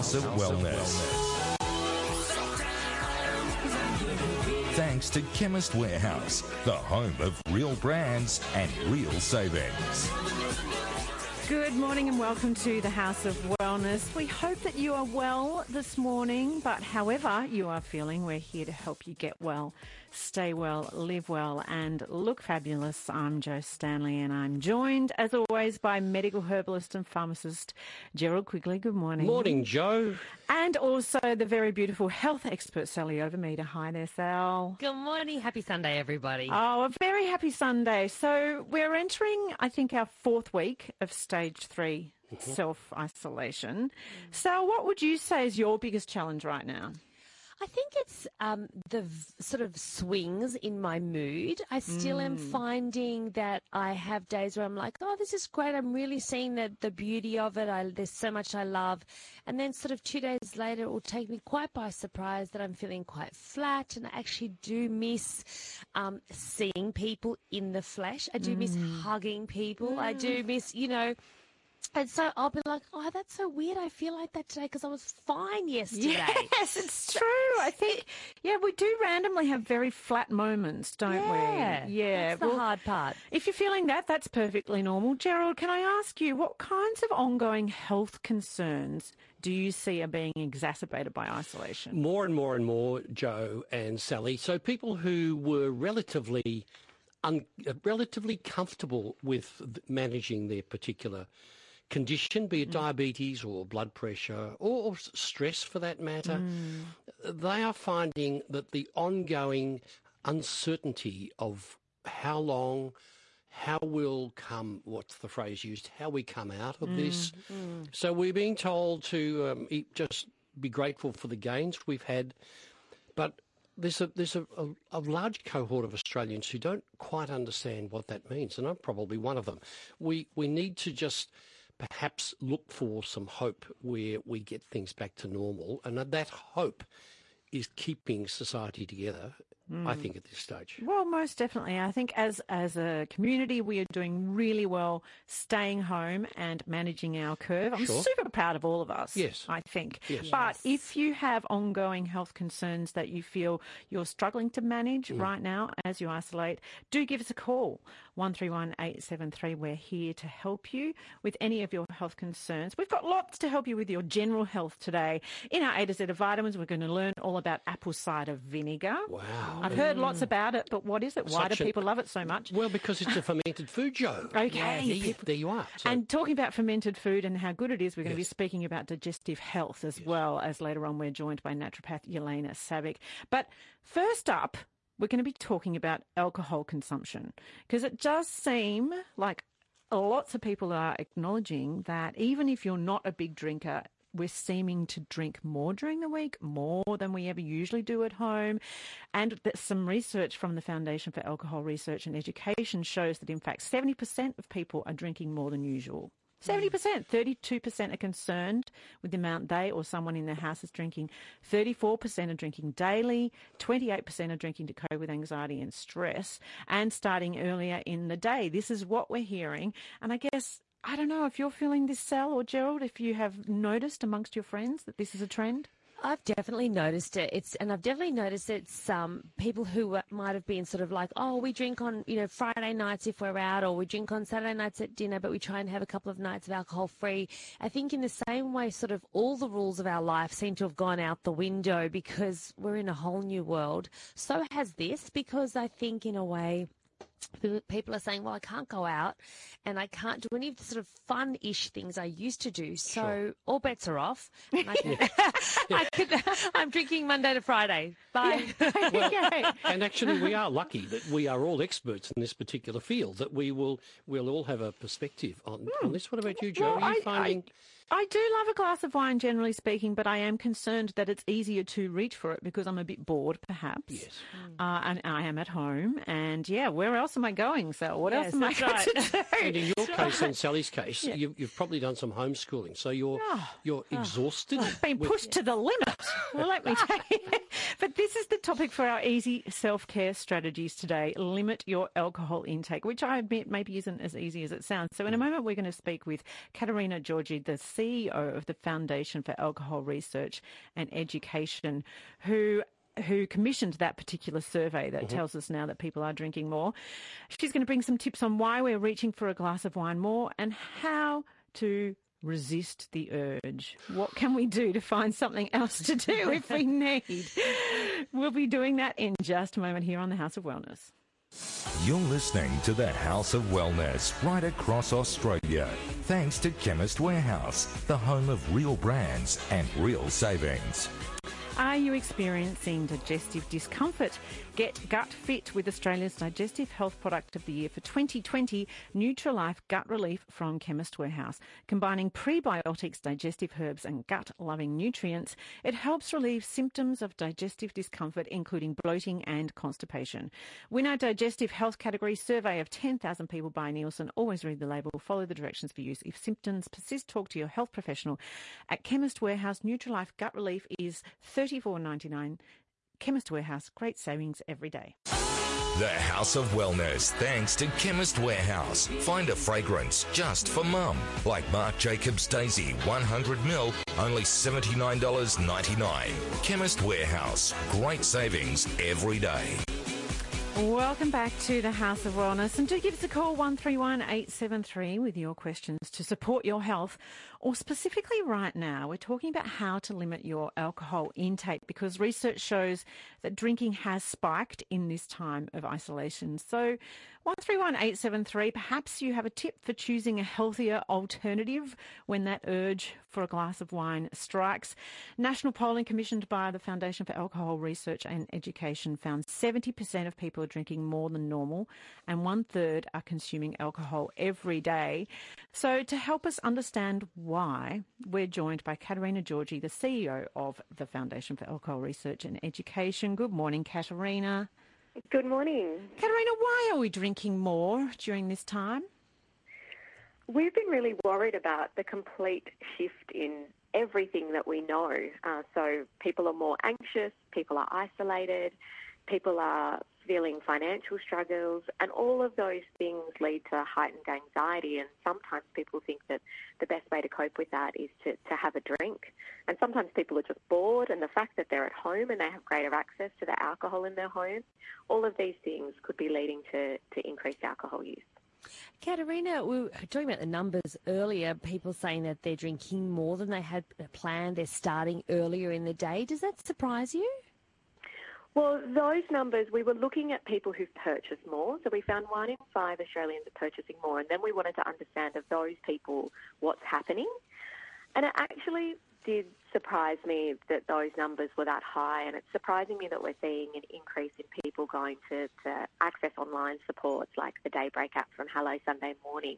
House of Wellness. Thanks to Chemist Warehouse, the home of real brands and real savings. Good morning and welcome to the House of Wellness. We hope that you are well this morning, but however you are feeling, we're here to help you get well, stay well, live well and look fabulous. I'm Jo Stanley and I'm joined as always by medical herbalist and pharmacist Gerald Quigley. Good morning. Morning, Jo. And also the very beautiful health expert Sally Overmeter. Hi there, Sal. Good morning. Happy Sunday, everybody. Oh, a very happy Sunday. So we're entering, I think, our fourth week of stage 3 self-isolation. So what would you say is your biggest challenge right now? I think it's the sort of swings in my mood. I still am finding that I have days where I'm like, oh, this is great. I'm really seeing the beauty of it. There's so much I love. And then sort of 2 days later, it will take me quite by surprise that I'm feeling quite flat. And I actually do miss seeing people in the flesh. I do miss hugging people. I do miss, and so I'll be like, oh, that's so weird. I feel like that today because I was fine yesterday. Yes, it's true. I think, we do randomly have very flat moments, don't we? Yeah. That's the hard part. If you're feeling that, that's perfectly normal. Gerald, can I ask you, what kinds of ongoing health concerns do you see are being exacerbated by isolation? More and more and more, Jo and Sally. So people who were relatively comfortable with managing their particular condition, be it diabetes or blood pressure or stress for that matter, they are finding that the ongoing uncertainty of how long, how we'll come, what's the phrase used, how we come out of this. So we're being told to just be grateful for the gains we've had, but there's a large cohort of Australians who don't quite understand what that means, and I'm probably one of them. We need to just perhaps look for some hope where we get things back to normal, and that hope is keeping society together, I think, at this stage. Well, most definitely. I think as a community, we are doing really well staying home and managing our curve. I'm super proud of all of us, I think. Yes. But if you have ongoing health concerns that you feel you're struggling to manage right now as you isolate, do give us a call, 131 873. We're here to help you with any of your health concerns. We've got lots to help you with your general health today. In our A to Z of vitamins, we're going to learn all about apple cider vinegar. Wow. I've heard lots about it, but what is it? Why do people love it so much? Well, because it's a fermented food, Jo. Okay. There you are. So. And talking about fermented food and how good it is, we're going to be speaking about digestive health as well, as later on we're joined by naturopath Yelena Sabic. But first up, we're going to be talking about alcohol consumption, because it does seem like lots of people are acknowledging that even if you're not a big drinker, we're seeming to drink more during the week, more than we ever usually do at home. And some research from the Foundation for Alcohol Research and Education shows that, in fact, 70% of people are drinking more than usual. 70%. 32% are concerned with the amount they or someone in their house is drinking. 34% are drinking daily. 28% are drinking to cope with anxiety and stress, and starting earlier in the day. This is what we're hearing. And I guess, I don't know if you're feeling this, Sal or Gerald, if you have noticed amongst your friends that this is a trend. I've definitely noticed it. I've definitely noticed it's people who might have been sort of like, oh, we drink on, Friday nights if we're out, or we drink on Saturday nights at dinner, but we try and have a couple of nights of alcohol free. I think in the same way, sort of all the rules of our life seem to have gone out the window because we're in a whole new world. So has this, because I think in a way, people are saying, well, I can't go out and I can't do any of the sort of fun-ish things I used to do. So all bets are off. And I'm drinking Monday to Friday. Bye. Well, and actually we are lucky that we are all experts in this particular field, that we'll all have a perspective on this. What about you, Jo? Well, are you finding... I do love a glass of wine, generally speaking, but I am concerned that it's easier to reach for it because I'm a bit bored, perhaps. Yes. And I am at home. And, where else am I going, Sal? What else am I going to do? And in your case and Sally's case, you've probably done some homeschooling, so you're exhausted. I've been pushed to the limit. Well, let me tell you. But this is the topic for our easy self-care strategies today. Limit your alcohol intake, which I admit maybe isn't as easy as it sounds. So in a moment, we're going to speak with Katerina Georgi, the CEO of the Foundation for Alcohol Research and Education, who commissioned that particular survey that tells us now that people are drinking more. She's going to bring some tips on why we're reaching for a glass of wine more and how to resist the urge. What can we do to find something else to do if we need? We'll be doing that in just a moment here on the House of Wellness. You're listening to the House of Wellness right across Australia. Thanks to Chemist Warehouse, the home of real brands and real savings. Are you experiencing digestive discomfort? Get gut fit with Australia's Digestive Health Product of the Year for 2020, Nutrilife Gut Relief from Chemist Warehouse. Combining prebiotics, digestive herbs and gut-loving nutrients, it helps relieve symptoms of digestive discomfort, including bloating and constipation. Win our Digestive Health category survey of 10,000 people by Nielsen. Always read the label, follow the directions for use. If symptoms persist, talk to your health professional. At Chemist Warehouse, Nutrilife Gut Relief is $34.99. Chemist Warehouse, great savings every day. The House of Wellness, thanks to Chemist Warehouse. Find a fragrance just for mum, like Marc Jacobs Daisy 100ml, only $79.99. Chemist Warehouse, great savings every day. Welcome back to the House of Wellness, and do give us a call 131873 with your questions to support your health, or specifically right now we're talking about how to limit your alcohol intake because research shows that drinking has spiked in this time of isolation. So 131873, perhaps you have a tip for choosing a healthier alternative when that urge for a glass of wine strikes. National polling commissioned by the Foundation for Alcohol Research and Education found 70% of people are drinking more than normal and 1/3 are consuming alcohol every day. So to help us understand why, we're joined by Katerina Georgi, the CEO of the Foundation for Alcohol Research and Education. Good morning, Katerina. Good morning. Katerina, why are we drinking more during this time? We've been really worried about the complete shift in everything that we know. So people are more anxious, people are isolated, people are feeling financial struggles, and all of those things lead to heightened anxiety. And sometimes people think that the best way to cope with that is to have a drink. And sometimes people are just bored, and the fact that they're at home and they have greater access to the alcohol in their home, all of these things could be leading to increased alcohol use. Katerina, we were talking about the numbers earlier, people saying that they're drinking more than they had planned, they're starting earlier in the day. Does that surprise you? Well, those numbers, we were looking at people who've purchased more. So we found 1 in 5 Australians are purchasing more. And then we wanted to understand of those people what's happening. And it actually did surprise me that those numbers were that high. And it's surprising me that we're seeing an increase in people going to access online supports like the Daybreak app from Hello Sunday Morning.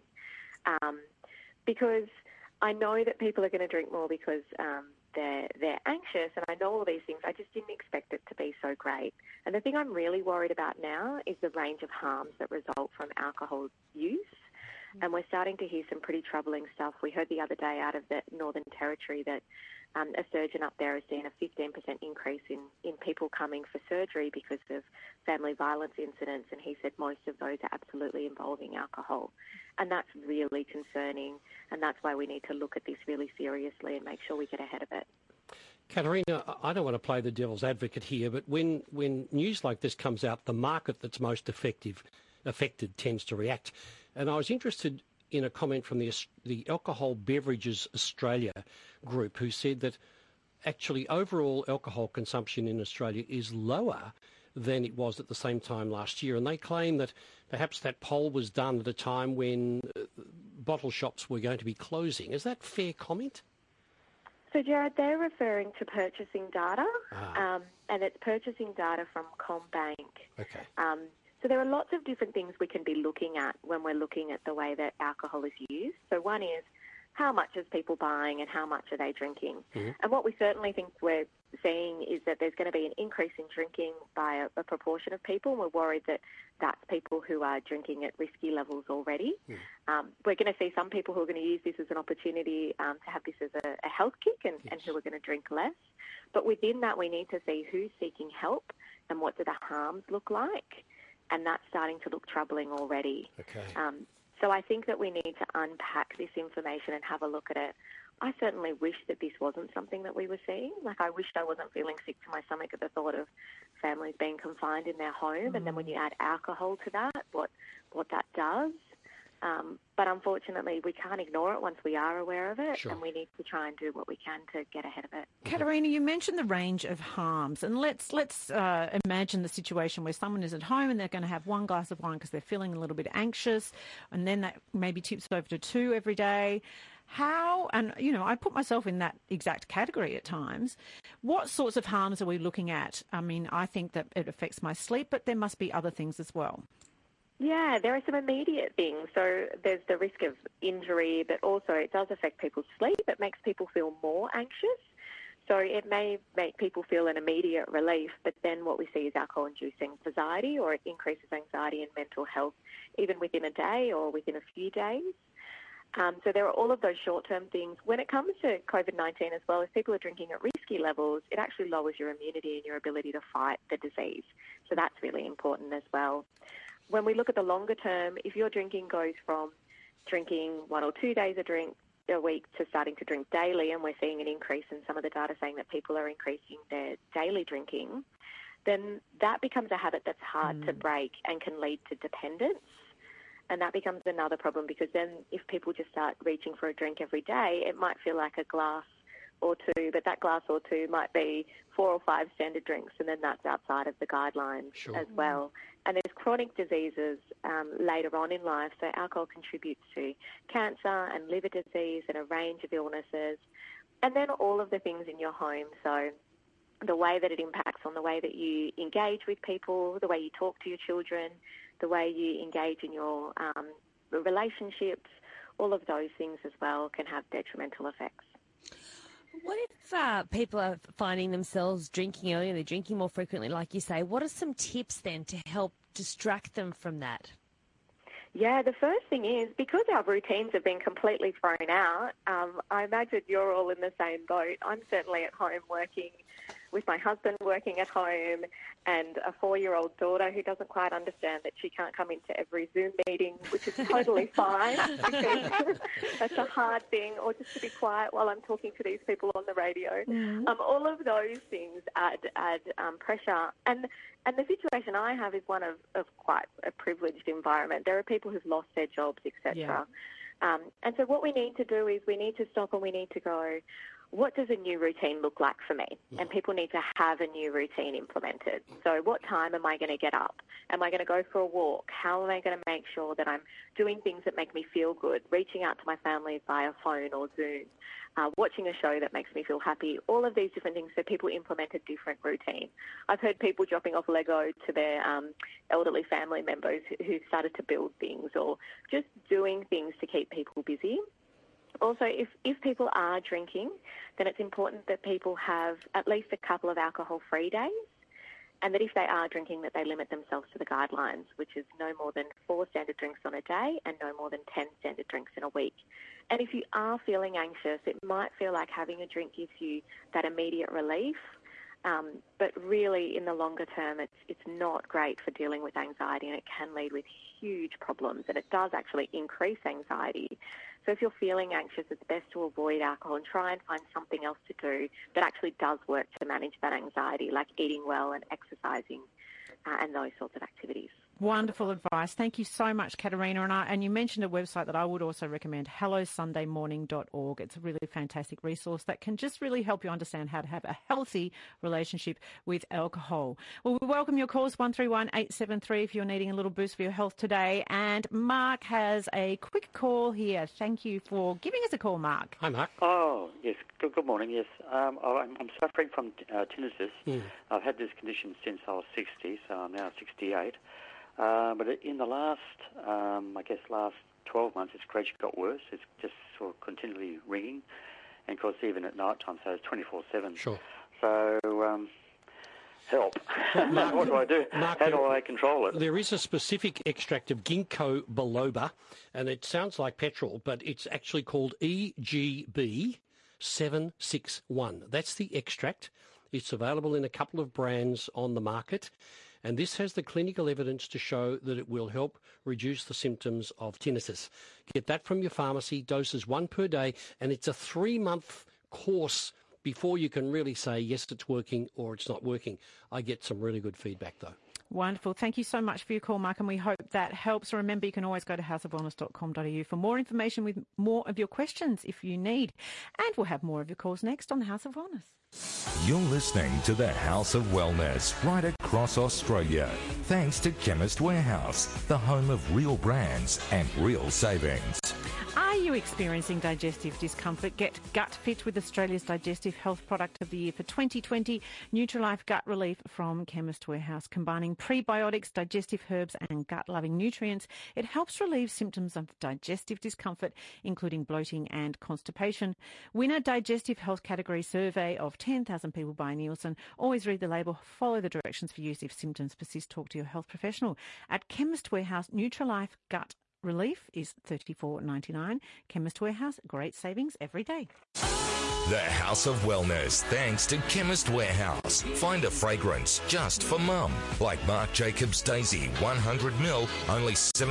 Because I know that people are going to drink more because they're anxious, and I know all these things. I just didn't expect it to be so great. And the thing I'm really worried about now is the range of harms that result from alcohol use. And we're starting to hear some pretty troubling stuff. We heard the other day out of the Northern Territory that a surgeon up there has seen a 15% increase in people coming for surgery because of family violence incidents, and he said most of those are absolutely involving alcohol. And that's really concerning, and that's why we need to look at this really seriously and make sure we get ahead of it. Katerina, I don't want to play the devil's advocate here, but when news like this comes out, the market that's most affected tends to react. And I was interested in a comment from the Alcohol Beverages Australia group, who said that actually overall alcohol consumption in Australia is lower than it was at the same time last year. And they claim that perhaps that poll was done at a time when bottle shops were going to be closing. Is that fair comment? So, Jared, they're referring to purchasing data, and it's purchasing data from CommBank. Okay. So there are lots of different things we can be looking at when we're looking at the way that alcohol is used. So one is how much is people buying and how much are they drinking. Mm-hmm. And what we certainly think we're seeing is that there's going to be an increase in drinking by a proportion of people, and we're worried that that's people who are drinking at risky levels already. We're going to see some people who are going to use this as an opportunity to have this as a health kick and who are going to drink less. But within that, we need to see who's seeking help and what do the harms look like, and that's starting to look troubling already. Okay. So I think that we need to unpack this information and have a look at it. I certainly wish that this wasn't something that we were seeing. Like, I wished I wasn't feeling sick to my stomach at the thought of families being confined in their home, and then when you add alcohol to that, what that does. But unfortunately, we can't ignore it once we are aware of it, and we need to try and do what we can to get ahead of it. Katerina, you mentioned the range of harms, and let's imagine the situation where someone is at home and they're going to have one glass of wine because they're feeling a little bit anxious, and then that maybe tips over to 2 every day. How, and I put myself in that exact category at times. What sorts of harms are we looking at? I mean, I think that it affects my sleep, but there must be other things as well. Yeah, there are some immediate things. So there's the risk of injury, but also it does affect people's sleep. It makes people feel more anxious. So it may make people feel an immediate relief, but then what we see is alcohol-induced anxiety, or it increases anxiety and mental health even within a day or within a few days. So there are all of those short-term things. When it comes to COVID-19 as well, if people are drinking at risky levels, it actually lowers your immunity and your ability to fight the disease. So that's really important as well. When we look at the longer term, if your drinking goes from drinking 1 or 2 days a week to starting to drink daily, and we're seeing an increase in some of the data saying that people are increasing their daily drinking, then that becomes a habit that's hard to break and can lead to dependence. And that becomes another problem, because then if people just start reaching for a drink every day, it might feel like a glass or 2, but that glass or 2 might be 4 or 5 standard drinks, and then that's outside of the guidelines as well. And there's chronic diseases later on in life, so alcohol contributes to cancer and liver disease and a range of illnesses. And then all of the things in your home, so the way that it impacts on the way that you engage with people, the way you talk to your children, the way you engage in your relationships, all of those things as well can have detrimental effects. What if people are finding themselves drinking earlier, they're drinking more frequently, like you say? What are some tips then to help distract them from that? Yeah, the first thing is, because our routines have been completely thrown out, I imagine you're all in the same boat. I'm certainly at home working with my husband working at home and a 4-year-old daughter who doesn't quite understand that she can't come into every Zoom meeting, which is totally fine, because that's a hard thing, or just to be quiet while I'm talking to these people on the radio. All of those things add pressure. And the situation I have is one of quite a privileged environment. There are people who've lost their jobs, etc. And so what we need to do is we need to stop and we need to go, what does a new routine look like for me? And people need to have a new routine implemented. So what time am I going to get up? Am I going to go for a walk? How am I going to make sure that I'm doing things that make me feel good, reaching out to my family via phone or Zoom, watching a show that makes me feel happy, all of these different things, so people implement a different routine. I've heard people dropping off Lego to their elderly family members who started to build things, or just doing things to keep people busy. Also, if people are drinking, then it's important that people have at least a couple of alcohol-free days, and that if they are drinking, that they limit themselves to the guidelines, which is no more than 4 standard drinks on a day and no more than 10 standard drinks in a week. And if you are feeling anxious, it might feel like having a drink gives you that immediate relief, but really in the longer term, it's not great for dealing with anxiety, and it can lead with huge problems, and it does actually increase anxiety. So if you're feeling anxious, it's best to avoid alcohol and try and find something else to do that actually does work to manage that anxiety, like eating well and exercising and those sorts of activities. Wonderful advice. Thank you so much, Katerina. And you mentioned a website that I would also recommend, hellosundaymorning.org. It's a really fantastic resource that can just really help you understand how to have a healthy relationship with alcohol. Well, we welcome your calls, 131-873, if you're needing a little boost for your health today. And Mark has a quick call here. Thank you for giving us a call, Mark. Hi, Mark. Oh, yes. Good morning, yes. I'm suffering from tinnitus. I've had this condition since I was 60, so I'm now 68. But in the last 12 months, it's gradually got worse. It's just sort of continually ringing. And, of course, even at night time, so it's 24/7. Sure. So, help. Mark, what do I do? Mark, How do I control it? There is a specific extract of ginkgo biloba, and it sounds like petrol, but it's actually called EGB 761. That's the extract. It's available in a couple of brands on the market, and this has the clinical evidence to show that it will help reduce the symptoms of tinnitus. Get that from your pharmacy, doses 1 per day, and it's a 3-month course before you can really say, yes, it's working or it's not working. I get some really good feedback, though. Wonderful. Thank you so much for your call, Mark, and we hope that helps. Remember, you can always go to houseofwellness.com.au for more information with more of your questions if you need. And we'll have more of your calls next on the House of Wellness. You're listening to the House of Wellness right across Australia. Thanks to Chemist Warehouse, the home of real brands and real savings. Are you experiencing digestive discomfort? Get Gut Fit with Australia's Digestive Health Product of the Year for 2020, Nutrilife Gut Relief from Chemist Warehouse. Combining prebiotics, digestive herbs and gut-loving nutrients, it helps relieve symptoms of digestive discomfort, including bloating and constipation. Winner Digestive Health Category Survey of 10,000 people by Nielsen. Always read the label, follow the directions for use. If symptoms persist, talk to your health professional. At Chemist Warehouse, Nutrilife Gut Relief is $34.99. Chemist Warehouse, great savings every day. The House of Wellness, thanks to Chemist Warehouse. Find a fragrance just for mum, like Marc Jacobs Daisy 100ml, only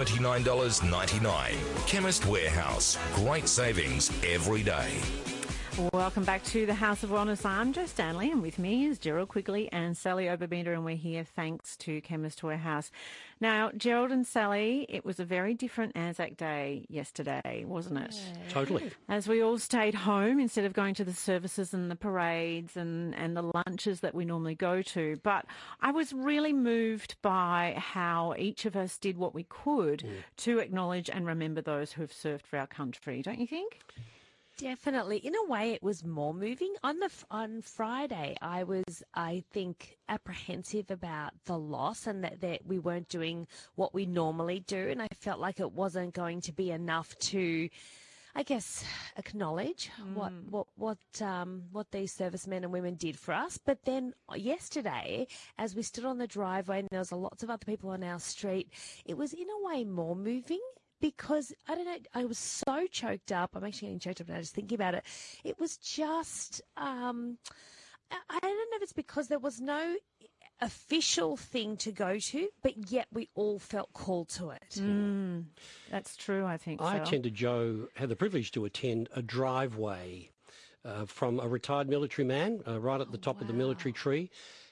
$79.99. Chemist Warehouse, great savings every day. Welcome back to the House of Wellness. I'm Jo Stanley, and with me is Gerald Quigley and Sally Oberbinder, and we're here thanks to Chemist Warehouse. Now, Gerald and Sally, it was a very different Anzac Day yesterday, wasn't it? Yeah. Totally. As we all stayed home instead of going to the services and the parades and the lunches that we normally go to. But I was really moved by how each of us did what we could to acknowledge and remember those who have served for our country, don't you think? Definitely. In a way, it was more moving. On Friday, I think, apprehensive about the loss and that we weren't doing what we normally do. And I felt like it wasn't going to be enough to, I guess, acknowledge what these servicemen and women did for us. But then yesterday, as we stood on the driveway and there was lots of other people on our street, it was in a way more moving. Because, I don't know, I was so choked up. I'm actually getting choked up now just thinking about it. It was just, I don't know if it's because there was no official thing to go to, but yet we all felt called to it. That's true, I think. I had the privilege to attend a driveway from a retired military man right at the top of the military tree.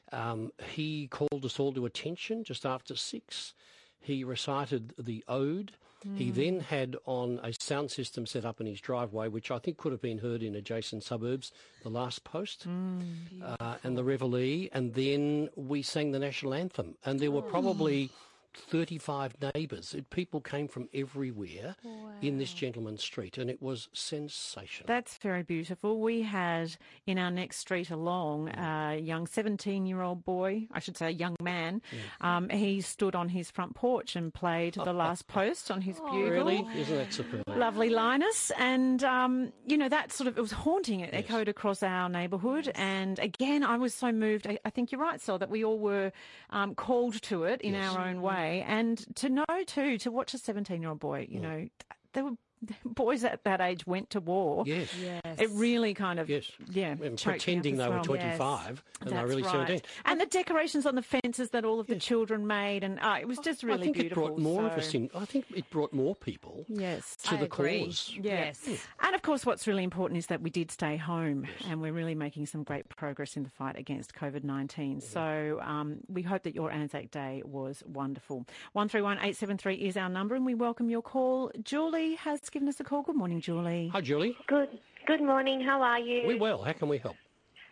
He called us all to attention just after 6. He recited the ode. He then had on a sound system set up in his driveway, which I think could have been heard in adjacent suburbs, the last post and the Reveille. And then we sang the national anthem. And there were probably 35 neighbours. People came from everywhere in this gentleman's street, and it was sensational. That's very beautiful. We had in our next street along a young 17-year-old boy, I should say a young man. He stood on his front porch and played the last post on his bugle. Really? Isn't that superb? Lovely Linus. And, that sort of, it was haunting. It echoed across our neighbourhood. And again, I was so moved. I think you're right, Sal, that we all were called to it in our own way. And to know, too, to watch a 17-year-old boy, there were boys at that age went to war. Yes. It really kind of, and pretending they were 25 and they were really 17. And the decorations on the fences that all of the children made, and it was just really beautiful. I think it brought more people to the cause. Yes. And of course, what's really important is that we did stay home, and we're really making some great progress in the fight against COVID-19. So we hope that your Anzac Day was wonderful. 131873 is our number, and we welcome your call. Julie has given us a call. Good morning, Julie. Hi, Julie. Good morning. How are you? We're well. How can we help?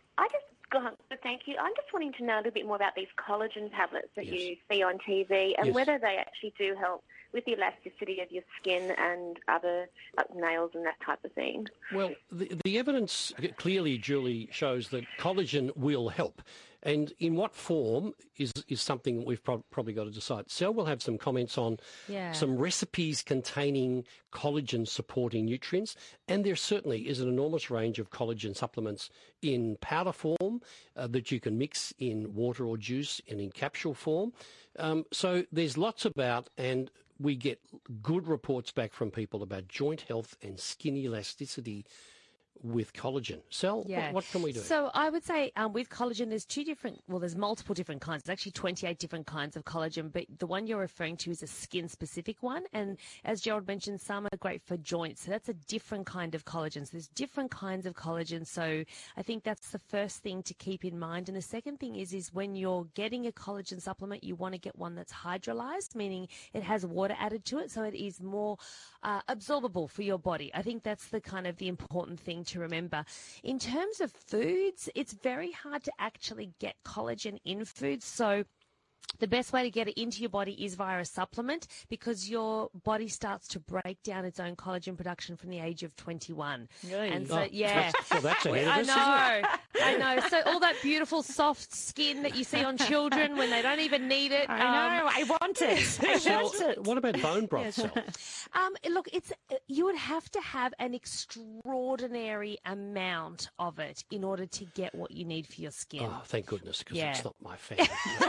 Thank you. I'm just wanting to know a little bit more about these collagen tablets that you see on TV and whether they actually do help with the elasticity of your skin and other nails and that type of thing. Well, the evidence clearly, Julie, shows that collagen will help. And in what form is something we've probably got to decide. Sel will have some comments on some recipes containing collagen-supporting nutrients, and there certainly is an enormous range of collagen supplements in powder form that you can mix in water or juice and in capsule form. So there's lots about, and we get good reports back from people about joint health and skin elasticity with collagen. Sel, what can we do? So I would say with collagen, there's multiple different kinds. There's actually 28 different kinds of collagen, but the one you're referring to is a skin-specific one. And as Gerald mentioned, some are great for joints. So that's a different kind of collagen. So there's different kinds of collagen. So I think that's the first thing to keep in mind. And the second thing is when you're getting a collagen supplement, you want to get one that's hydrolyzed, meaning it has water added to it, so it is more absorbable for your body. I think that's the kind of the important thing to remember. In terms of foods, it's very hard to actually get collagen in foods. So the best way to get it into your body is via a supplement, because your body starts to break down its own collagen production from the age of 21. Really? And so, that's ahead of us, I know. So all that beautiful soft skin that you see on children when they don't even need it. I know. I want it. I want it. What about bone broth, Sel? Look, you would have to have an extraordinary amount of it in order to get what you need for your skin. Oh, thank goodness, because it's not my family.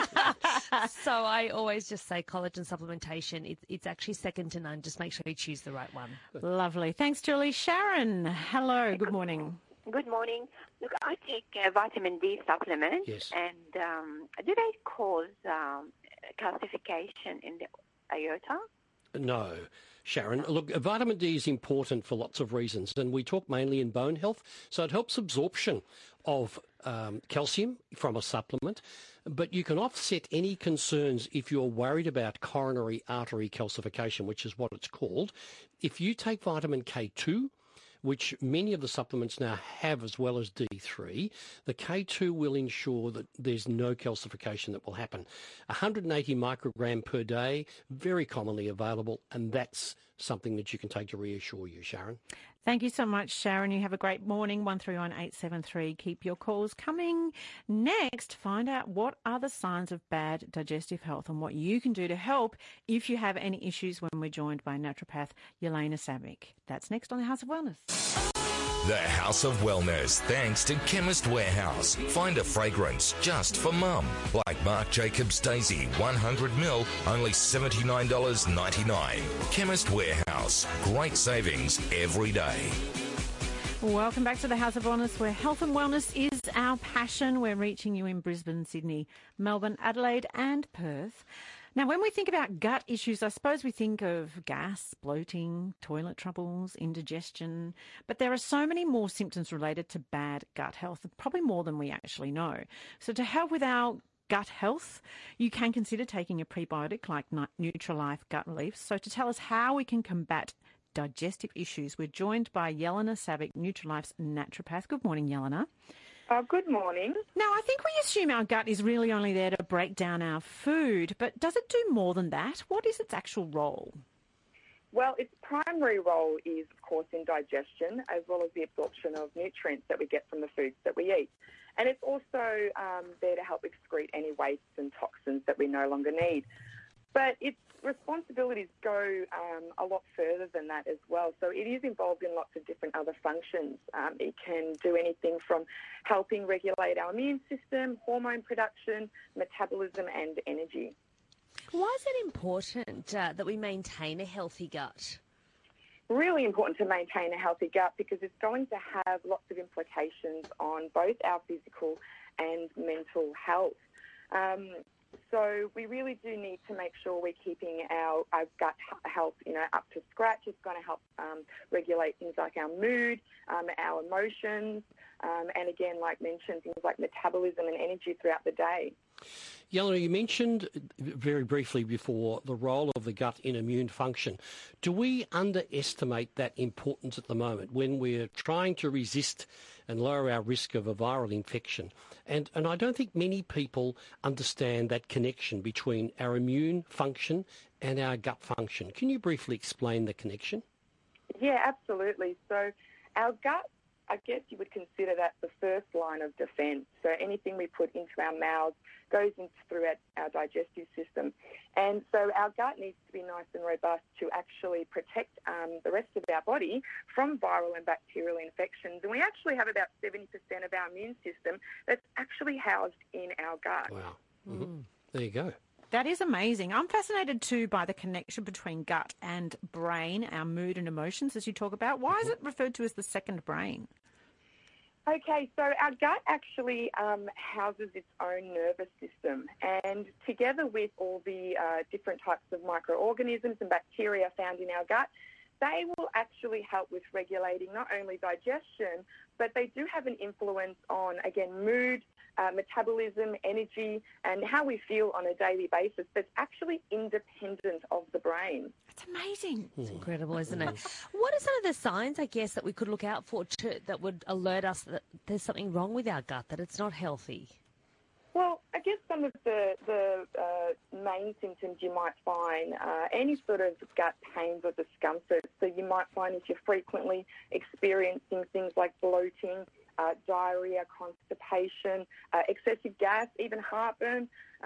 So I always just say collagen supplementation. It's actually second to none. Just make sure you choose the right one. Lovely. Thanks, Julie. Sharon, hello. Good morning. Good morning. Look, I take vitamin D supplements. Yes. And do they cause calcification in the aorta? No, Sharon. Look, vitamin D is important for lots of reasons, and we talk mainly in bone health. So it helps absorption of calcium from a supplement, but you can offset any concerns if you're worried about coronary artery calcification, which is what it's called. If you take vitamin K2, which many of the supplements now have, as well as D3, the K2 will ensure that there's no calcification that will happen. 180 microgram per day, very commonly available, and that's something that you can take to reassure you, Sharon. Thank you so mumuch, Sharon. You have a great morning. 131873. Keep your calls coming. Next, find out what are the signs of bad digestive health and what you can do to help if you have any issues when we're joined by naturopath Yelena Sabic. That's next on the House of Wellness. The House of Wellness, thanks to Chemist Warehouse. Find a fragrance just for mum. Like Marc Jacobs Daisy 100ml, only $79.99. Chemist Warehouse. Great savings every day. Welcome back to the House of Wellness, where health and wellness is our passion. We're reaching you in Brisbane, Sydney, Melbourne, Adelaide and Perth. Now, when we think about gut issues, I suppose we think of gas, bloating, toilet troubles, indigestion, but there are so many more symptoms related to bad gut health, probably more than we actually know. So to help with our gut health, you can consider taking a prebiotic like Nutrilife Gut Relief. So to tell us how we can combat digestive issues, we're joined by Yelena Sabic, Nutrilife's naturopath. Good morning, Yelena. Good morning. Now, I think we assume our gut is really only there to break down our food, but does it do more than that? What is its actual role? Well, its primary role is, of course, in digestion, as well as the absorption of nutrients that we get from the foods that we eat. And it's also there to help excrete any wastes and toxins that we no longer need. But its responsibilities go a lot further than that as well. So it is involved in lots of different other functions. It can do anything from helping regulate our immune system, hormone production, metabolism and energy. Why is it important that we maintain a healthy gut? Really important to maintain a healthy gut because it's going to have lots of implications on both our physical and mental health. So we really do need to make sure we're keeping our gut health, up to scratch. It's going to help regulate things like our mood, our emotions, and again, like mentioned, things like metabolism and energy throughout the day. Yelena, you mentioned very briefly before the role of the gut in immune function. Do we underestimate that importance at the moment when we're trying to resist and lower our risk of a viral infection? And I don't think many people understand that connection between our immune function and our gut function. Can you briefly explain the connection? Yeah, absolutely. So our gut, I guess you would consider that the first line of defence. So anything we put into our mouths goes through our digestive system. And so our gut needs to be nice and robust to actually protect the rest of our body from viral and bacterial infections. And we actually have about 70% of our immune system that's actually housed in our gut. Wow. Mm-hmm. There you go. That is amazing. I'm fascinated too by the connection between gut and brain, our mood and emotions, as you talk about. Why is it referred to as the second brain? Okay, so our gut actually houses its own nervous system, and together with all the different types of microorganisms and bacteria found in our gut, they will actually help with regulating not only digestion, but they do have an influence on, again, mood, metabolism, energy, and how we feel on a daily basis that's actually independent of the brain. That's amazing. It's incredible, isn't it? What are some of the signs, I guess, that we could look out for that would alert us that there's something wrong with our gut, that it's not healthy? Well, I guess some of the main symptoms you might find, any sort of gut pains or discomfort. So you might find if you're frequently experiencing things like bloating, diarrhea, constipation, excessive gas, even heartburn,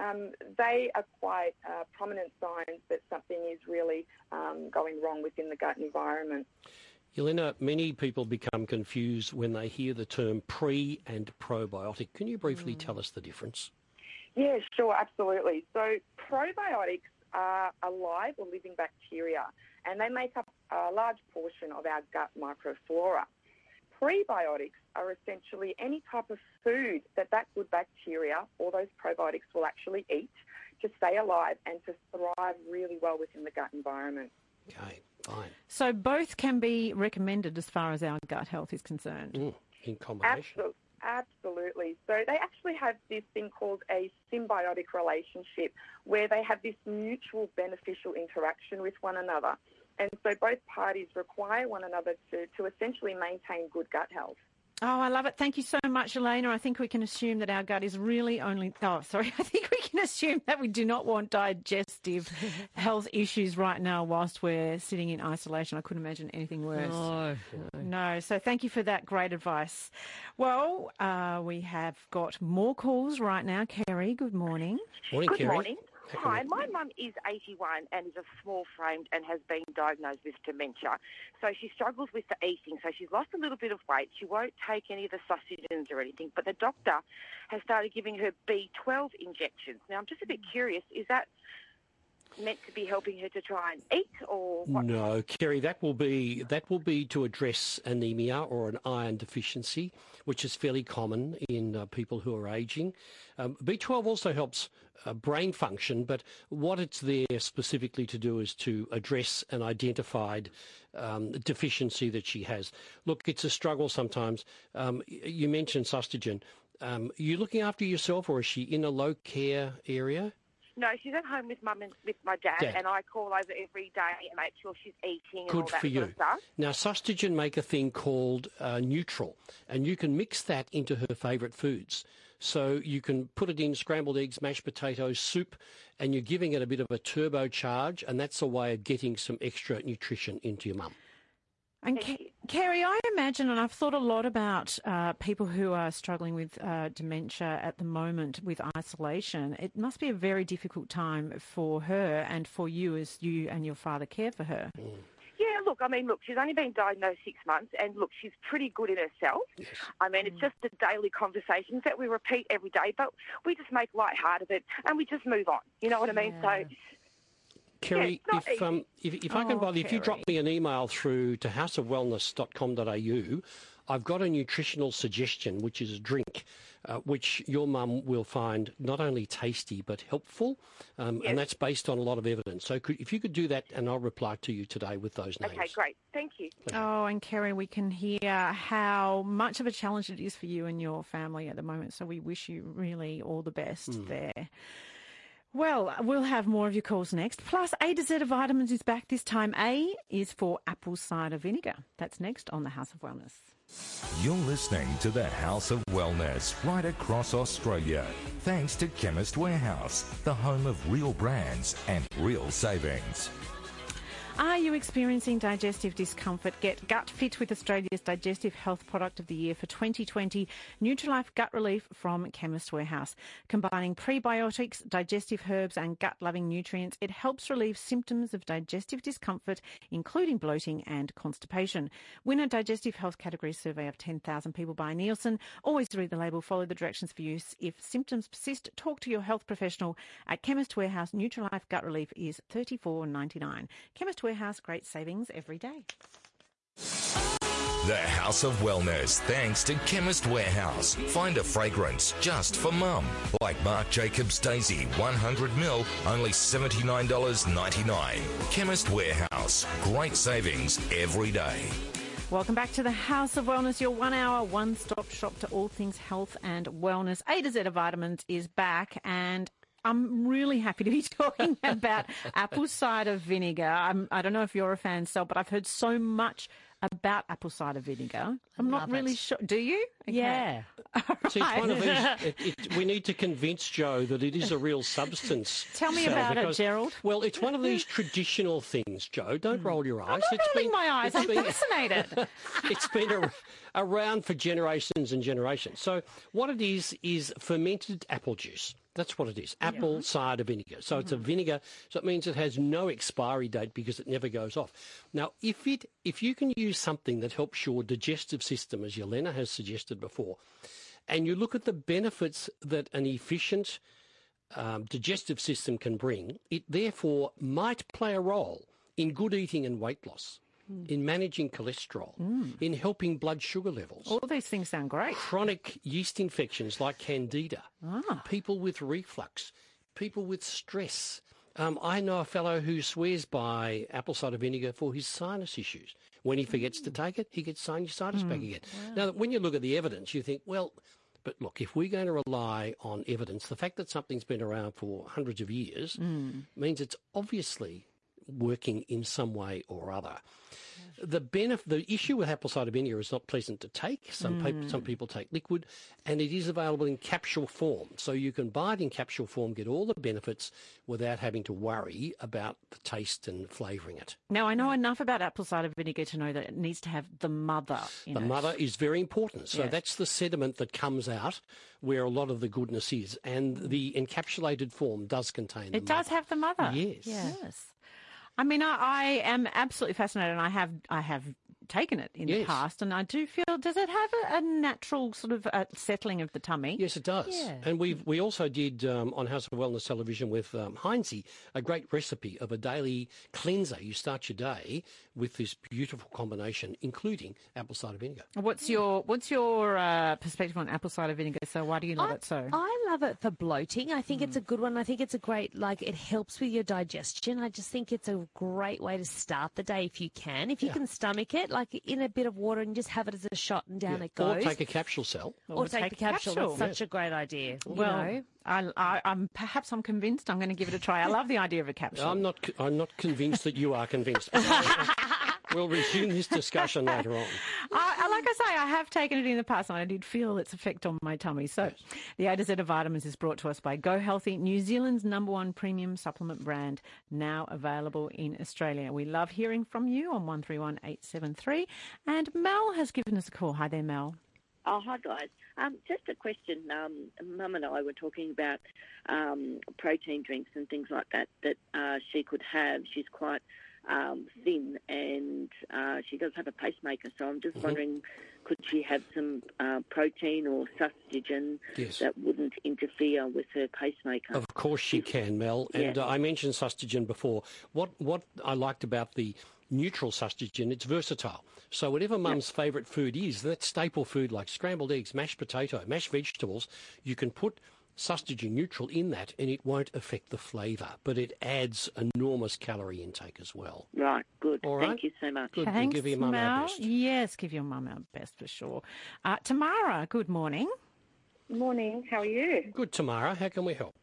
they are quite prominent signs that something is really going wrong within the gut environment. Yelena, many people become confused when they hear the term pre and probiotic. Can you briefly tell us the difference? Yeah, sure, absolutely. So probiotics are alive or living bacteria, and they make up a large portion of our gut microflora. Prebiotics are essentially any type of food that good bacteria or those probiotics will actually eat to stay alive and to thrive really well within the gut environment. Okay, fine. So both can be recommended as far as our gut health is concerned? In combination? Absolutely. So they actually have this thing called a symbiotic relationship where they have this mutual beneficial interaction with one another. And so both parties require one another to essentially maintain good gut health. Oh, I love it. Thank you so much, Elena. I think we can assume that our gut is really I think we can assume that we do not want digestive health issues right now whilst we're sitting in isolation. I couldn't imagine anything worse. No. So thank you for that great advice. Well, we have got more calls right now. Kerry, good morning. Morning, Good Kerry. morning. Hi, my mum is 81 and is a small-framed and has been diagnosed with dementia. So she struggles with the eating. So she's lost a little bit of weight. She won't take any of the sausages or anything. But the doctor has started giving her B12 injections. Now, I'm just a bit curious. Is that meant to be helping her to try and eat, or what? No, Kerry, that will be to address anemia or an iron deficiency, which is fairly common in people who are ageing. B12 also helps brain function, but what it's there specifically to do is to address an identified deficiency that she has. Look, it's a struggle sometimes. You mentioned Sustagen. Are you looking after yourself, or is she in a low care area? No, she's at home with Mum and with my dad, and I call over every day and make sure she's eating and all that sort of stuff. Now, Sustagen make a thing called Neutral, and you can mix that into her favourite foods. So you can put it in scrambled eggs, mashed potatoes, soup, and you're giving it a bit of a turbocharge, and that's a way of getting some extra nutrition into your mum. And Kerry, I imagine, and I've thought a lot about people who are struggling with dementia at the moment with isolation. It must be a very difficult time for her and for you as you and your father care for her. Yeah, look, she's only been diagnosed 6 months, and look, she's pretty good in herself. Yes. It's just the daily conversations that we repeat every day, but we just make light heart of it and we just move on. You know what I mean? Yeah. So, Kerry, if I can bother, if you drop me an email through to houseofwellness.com.au, I've got a nutritional suggestion, which is a drink. which your mum will find not only tasty but helpful, and that's based on a lot of evidence. So if you could do that, and I'll reply to you today with those names. Okay, great. Thank you. Oh, and Kerry, we can hear how much of a challenge it is for you and your family at the moment, so we wish you really all the best there. Well, we'll have more of your calls next. Plus, A to Z of Vitamins is back this time. A is for apple cider vinegar. That's next on the House of Wellness. You're listening to the House of Wellness right across Australia. Thanks to Chemist Warehouse, the home of real brands and real savings. Are you experiencing digestive discomfort? Get Gut Fit with Australia's Digestive Health Product of the Year for 2020, Nutrilife Gut Relief from Chemist Warehouse. Combining prebiotics, digestive herbs and gut-loving nutrients, it helps relieve symptoms of digestive discomfort, including bloating and constipation. Win a digestive health category survey of 10,000 people by Nielsen. Always read the label, follow the directions for use. If symptoms persist, talk to your health professional. At Chemist Warehouse, Nutrilife Gut Relief is $34.99. Chemist Warehouse, great savings every day. The House of Wellness, thanks to Chemist Warehouse. Find a fragrance just for mum, like Marc Jacobs Daisy 100ml, only $79.99. Chemist Warehouse, great savings every day. Welcome back to the House of Wellness, your 1 hour, one-stop shop to all things health and wellness. A to Z of Vitamins is back, and I'm really happy to be talking about apple cider vinegar. I don't know if you're a fan, Sel, but I've heard so much about apple cider vinegar. I'm not really sure. Do you? Okay. Yeah. See, it's one of these, we need to convince Joe that it is a real substance. Tell me about it, Gerald. Well, it's one of these traditional things, Joe. Don't roll your eyes. I'm not rolling my eyes. I'm fascinated. It's been around for generations and generations. So what it is fermented apple juice. That's what it is, apple cider vinegar. So it's a vinegar, so it means it has no expiry date because it never goes off. Now, if you can use something that helps your digestive system, as Yelena has suggested before, and you look at the benefits that an efficient digestive system can bring, it therefore might play a role in good eating and weight loss, in managing cholesterol, in helping blood sugar levels. All these things sound great. Chronic yeast infections like candida, people with reflux, people with stress. I know a fellow who swears by apple cider vinegar for his sinus issues. When he forgets to take it, he gets sinusitis back again. Wow. Now, when you look at the evidence, you think, well, but look, if we're going to rely on evidence, the fact that something's been around for hundreds of years means it's obviously working in some way or other. The issue with apple cider vinegar is not pleasant to take. Some people take liquid, and it is available in capsule form. So you can buy it in capsule form, get all the benefits without having to worry about the taste and flavouring it. Now, I know enough about apple cider vinegar to know that it needs to have the mother in it. The mother is very important. So that's the sediment that comes out where a lot of the goodness is. And the encapsulated form does contain the mother. It does have the mother? Yes. I mean, I am absolutely fascinated, and I have taken it in the past, and I do feel, does it have a natural sort of settling of the tummy? Yes, it does. Yeah. And we also did on House of Wellness television with Heinzie a great recipe of a daily cleanser. You start your day with this beautiful combination, including apple cider vinegar. What's your perspective on apple cider vinegar? So why do you love it so? I love it for bloating. I think it's a good one. I think it's a great, it helps with your digestion. I just think it's a great way to start the day if you can. If you can stomach it, in a bit of water and just have it as a shot and down it goes. Or take a capsule, Cell. Or take the capsule. That's such a great idea. Well, I'm convinced. I'm going to give it a try. I love the idea of a capsule. I'm not convinced that you are convinced. We'll resume this discussion later on. Like I say, I have taken it in the past and I did feel its effect on my tummy. So the A to Z of Vitamins is brought to us by Go Healthy, New Zealand's #1 premium supplement brand, now available in Australia. We love hearing from you on 131873. And Mel has given us a call. Hi there, Mel. Oh, hi, guys. Just a question. Mum and I were talking about protein drinks and things like that she could have. She's quite thin, and she does have a pacemaker, so I'm just wondering, could she have some protein or sustagen that wouldn't interfere with her pacemaker? Of course she can, Mel. And I mentioned sustagen before. What I liked about the neutral sustagen, it's versatile. So whatever mum's favourite food is, that staple food like scrambled eggs, mashed potato, mashed vegetables, you can put sustagen neutral in that and it won't affect the flavour, but it adds enormous calorie intake as well. Right, good. All right? Thank you so much. Good. Thanks, We'll give your mum our Mel. best. Yes, give your mum our best for sure. Tamara, good morning. Morning, how are you? Good, Tamara. How can we help?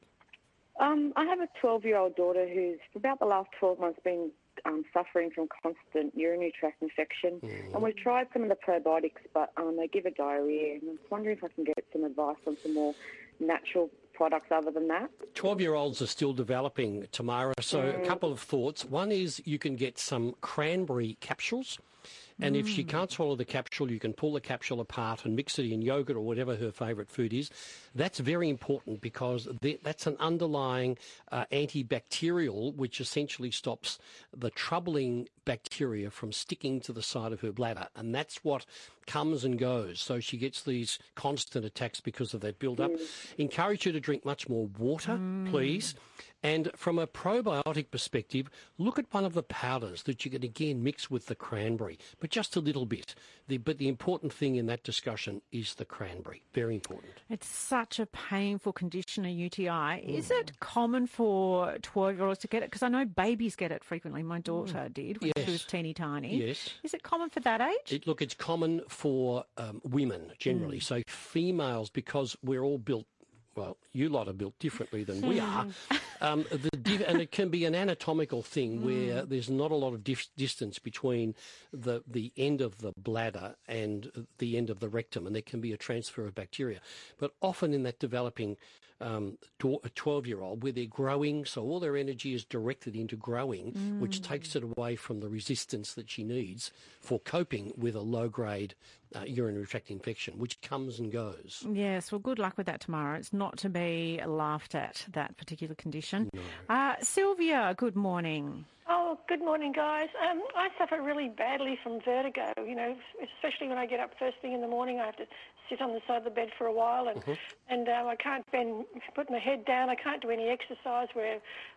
I have a 12-year-old daughter who's, for about the last 12 months, been suffering from constant urinary tract infection. And we've tried some of the probiotics, but they give her diarrhoea. And I'm wondering if I can get some advice on some more natural products other than that. 12-year-olds are still developing, Tamara, so a couple of thoughts. One is you can get some cranberry capsules, and if she can't swallow the capsule, you can pull the capsule apart and mix it in yogurt or whatever her favourite food is. That's very important because that's an underlying antibacterial which essentially stops the troubling bacteria from sticking to the side of her bladder, and that's what comes and goes. So she gets these constant attacks because of that build-up. Encourage her to drink much more water, please. And from a probiotic perspective, look at one of the powders that you can again mix with the cranberry, but just a little bit. But the important thing in that discussion is the cranberry. Very important. It's such a painful condition, a UTI. Is it common for 12-year-olds to get it? Because I know babies get it frequently. My daughter did when she was teeny tiny. Yes. Is it common for that age? Look, it's common for women generally. So females, because we're all built, well, you lot are built differently than we are. And it can be an anatomical thing where there's not a lot of distance between the end of the bladder and the end of the rectum, and there can be a transfer of bacteria. But often in that developing 12-year-old, where they're growing, so all their energy is directed into growing, which takes it away from the resistance that she needs for coping with a low-grade urinary tract infection, which comes and goes. Yes, well, good luck with that tomorrow. It's not to be laughed at, that particular condition. No. Sylvia, good morning. Oh, good morning, guys. I suffer really badly from vertigo, you know, especially when I get up first thing in the morning. I have to sit on the side of the bed for a while and I can't put my head down. I can't do any exercise where,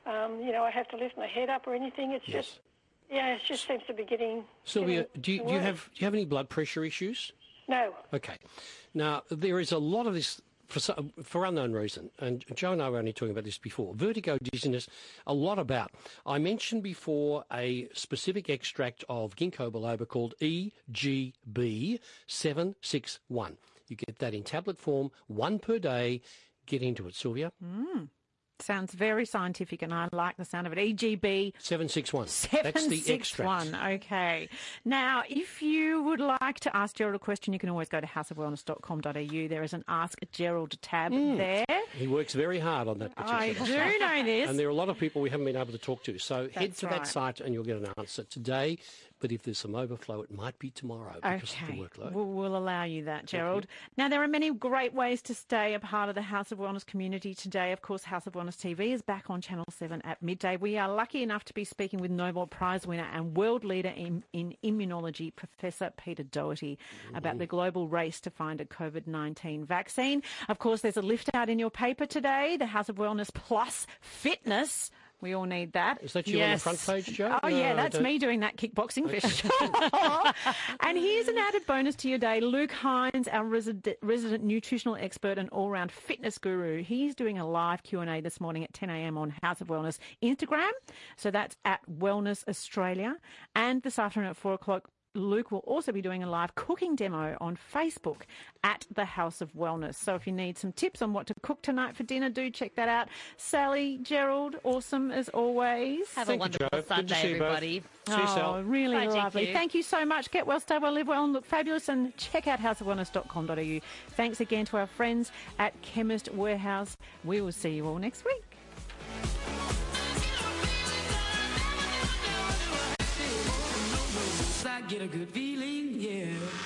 I have to lift my head up or anything. It's just... Yeah, it just seems to be getting... Sylvia, do you have any blood pressure issues? No. Okay. Now, there is a lot of this for unknown reason, and Joe and I were only talking about this before. Vertigo, dizziness, a lot about. I mentioned before a specific extract of ginkgo biloba called EGB 761. You get that in tablet form, 1 per day. Get into it, Sylvia. Sounds very scientific, and I like the sound of it. EGB 761. That's the extract. Okay. Now, if you would like to ask Gerald a question, you can always go to houseofwellness.com.au. There is an Ask Gerald tab there. He works very hard on that particular I do know this. And there are a lot of people we haven't been able to talk to. So head to that site and you'll get an answer today. But if there's some overflow, it might be tomorrow because of the workload. We'll allow you that, Gerald. Now, there are many great ways to stay a part of the House of Wellness community today. Of course, House of Wellness TV is back on Channel 7 at midday. We are lucky enough to be speaking with Nobel Prize winner and world leader in immunology, Professor Peter Doherty, about the global race to find a COVID-19 vaccine. Of course, there's a lift out in your paper today, the House of Wellness Plus Fitness. We all need that. Is that you on the front page, Joe? Oh, yeah, that's me doing that kickboxing for sure. And here's an added bonus to your day. Luke Hines, our resident nutritional expert and all-round fitness guru, he's doing a live Q&A this morning at 10 a.m. on House of Wellness Instagram. So that's at Wellness Australia. And this afternoon at 4 o'clock, Luke will also be doing a live cooking demo on Facebook at the House of Wellness. So if you need some tips on what to cook tonight for dinner, do check that out. Sally, Gerald, awesome as always. Have a wonderful Sunday, everybody. See you, Sal. Really lovely. Thank you so much. Get well, stay well, live well, and look fabulous. And check out houseofwellness.com.au. Thanks again to our friends at Chemist Warehouse. We will see you all next week. I get a good feeling, yeah.